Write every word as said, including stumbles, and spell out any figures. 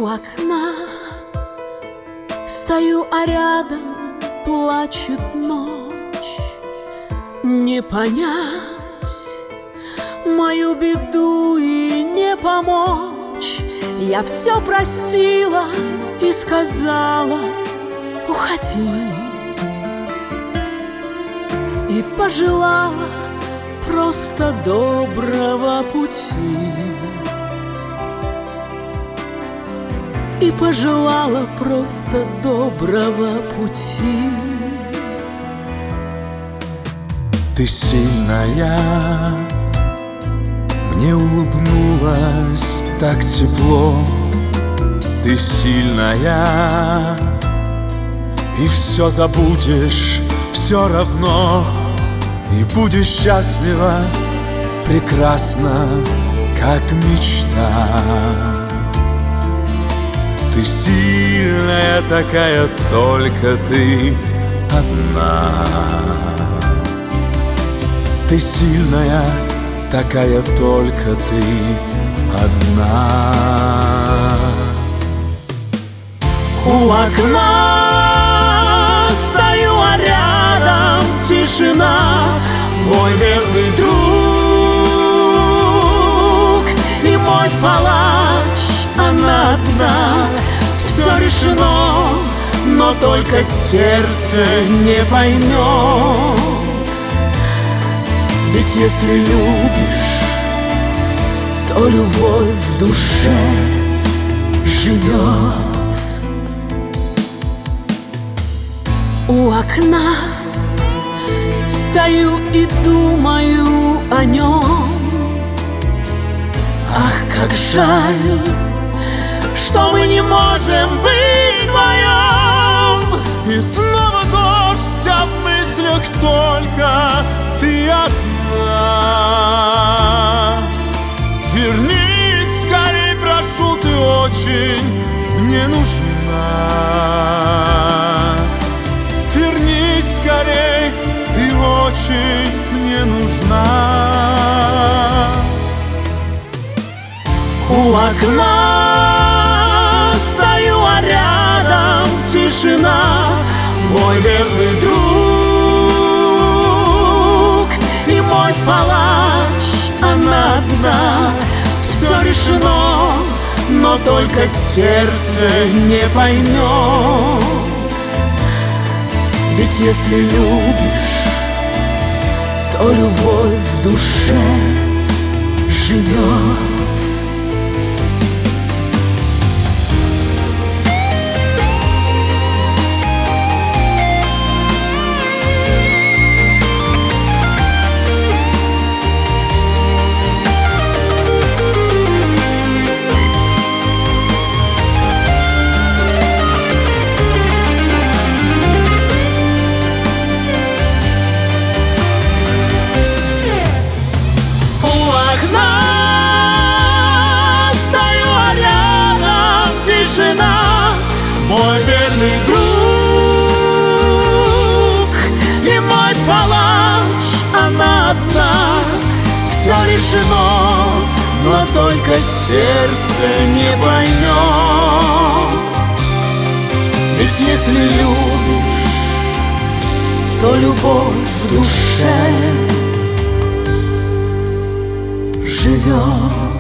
У окна стою, а рядом плачет ночь. Не понять мою беду и не помочь. Я все простила и сказала: уходи. И пожелала просто доброго пути. И пожелала просто доброго пути. Ты сильная, мне улыбнулась так тепло. Ты сильная, и все забудешь все равно. И будешь счастлива, прекрасна, как мечта. Ты сильная такая, только ты одна. Ты сильная такая, только ты одна. У окна стою, а рядом тишина. Мой верный друг и мой палач, она одна. Все решено, но только сердце не поймет. Ведь если любишь, то любовь в душе живет. У окна стою и думаю о нем. Ах, как жаль, что мы не можем быть вдвоем. И снова дождь, а в мыслях только ты одна. Вернись скорей, прошу, ты очень мне нужна. Вернись скорей, ты очень мне нужна. У окна стою, а рядом тишина. Мой верный друг и мой палач, она одна. Все решено, но только сердце не поймет. Ведь если любишь, то любовь в душе живет. Мой верный друг и мой палач, она одна. Все решено, но только сердце не поймет. Ведь если любишь, то любовь в душе живет.